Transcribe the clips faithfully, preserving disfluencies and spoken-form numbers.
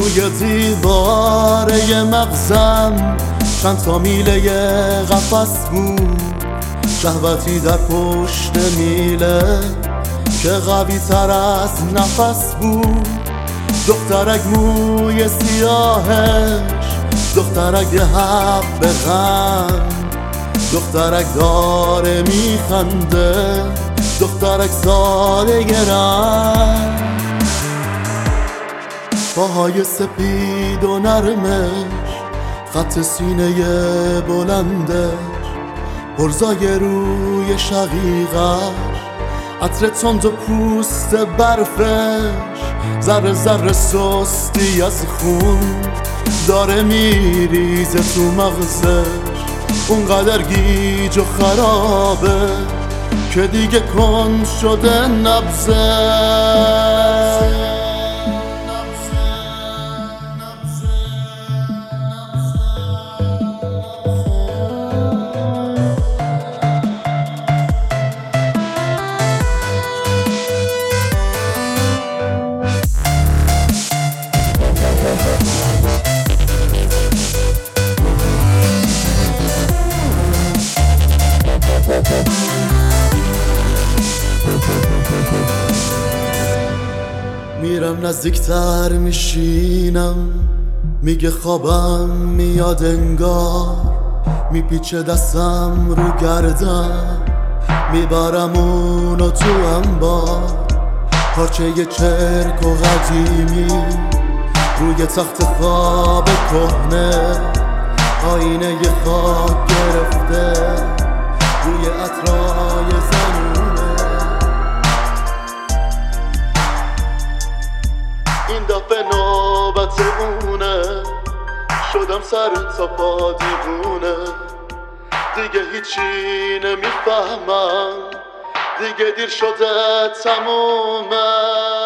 روی دیواره مغزم چند تا میله قفس بود، شهوتی در پشت میله که قوی تر از نفس بود. دخترک موی سیاهش، دخترک یه حق به غم، دخترک داره میخنده، دخترک ساده گرم. پاهای سپید و نرمش، خط سینه بلندش، پرزای روی شقیقش، عطر تند و پوست برفش، ذره ذره سستی از خون داره میریزه تو مغزش. اونقدر گیج و خرابه که دیگه کن شده نبضه. میرم نزدیکتر میشینم، میگه خوابم میاد انگار، میپیچه دستم رو گردم، میبرم اونو تو انبار. پارچه یه چرک و قدیمی روی تخت خواب کهنه، آینه یه خاک گرفته روی عطرای زنونه. این دفعه نوبت اونه، شدم سر تا پا دیوونه، دیگه هیچی نمیفهمم، دیگه دیر شده تمومه.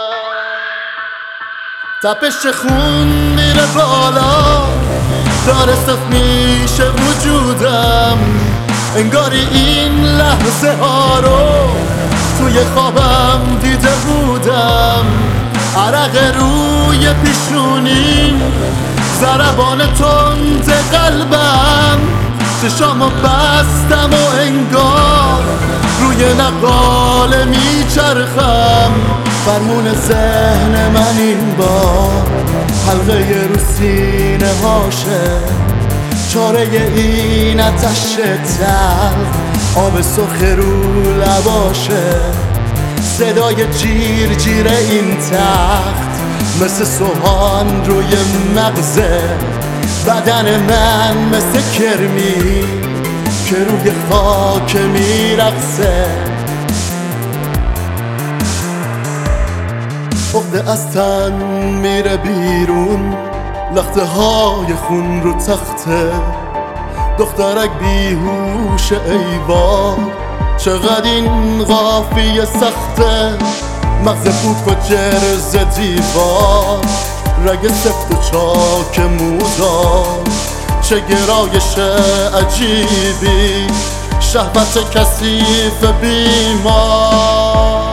تپش خون میره بالا، داره صف میشه وجودم، انگاری این لحظه ها رو توی خوابم دیده بودم. عرق روی پیشونیم، ضربان تند قلبم، چشامو بستم و انگار روی نقاله میچرخم. فرمون ذهن من این بار حلقه رو سینه هاشه، چاره این آتش تلخ آب سرخ رو لباشه. صدای جیر جیر این تخت مثل سوهان روی مغزه، بدن من مثل کرمی که روی خاک میرقصه. عقده از تن میره بیرون، لخته های خون رو تخته، دخترک بیهوش ایوار، چقدر این قافیه سخته. مغز پوک و جرز دیوار، رگ سفت و چاک مودار، چه گرایش عجیبی، شهوت کثیف بیمار.